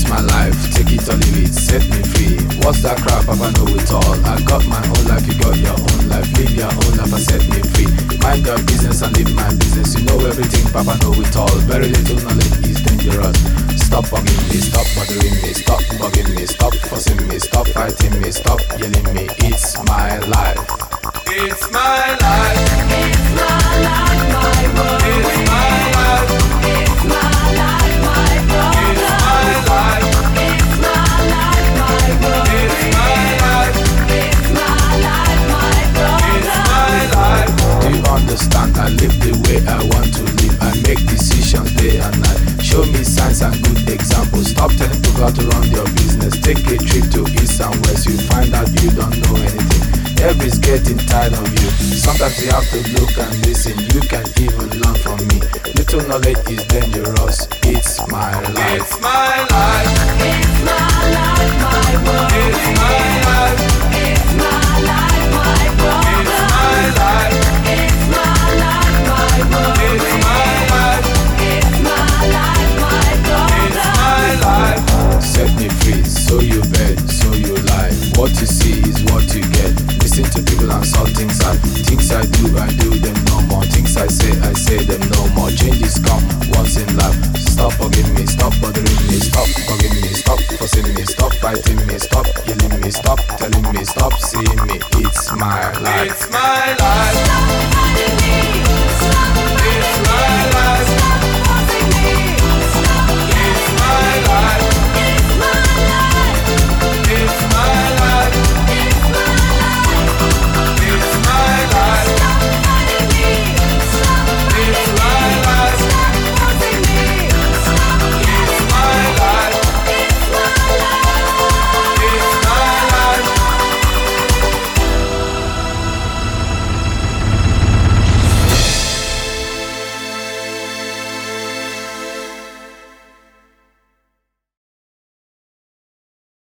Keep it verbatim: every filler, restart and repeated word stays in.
It's my life, take it or leave it, set me free. What's that crap, Papa know it all. I got my own life, you got your own life. Live your own life and set me free. Mind your business and live my business. You know everything, Papa know it all. Very little knowledge is dangerous. Stop bugging me, stop bothering me, stop bugging me, stop fussing me, stop fighting me, stop yelling me. It's my life. It's my life. It's my life, my world. It's my life. It's my life, my problem. It's my life. It's my life, my world. It's my life. It's my life, my problem. It's my life. Do you understand? I live the way I want to live. I make decisions day and night. Show me signs and good examples. Stop telling people how to run your business. Take a trip to east and west. You find out you don't know anything. Everybody's getting tired of you. Sometimes you have to look and listen. You can even learn from me. Little knowledge is dangerous. It's my life. It's my life. It's my life, my world. It's my life. It's my life, my problem. It's my life. It's my life, my world. It's my life. It's my life, my problem. It's my life. Set me free, so you bet, so you lie. What you see is what you get. Listen to people and saw things I Things I do, I do them no more. Things I say, I say them no more. Changes come once in life. Stop bugging me, stop bothering me, stop bugging me, stop fussing me, stop fighting me, stop yelling me, stop telling me, stop seeing me. It's my life. It's my life.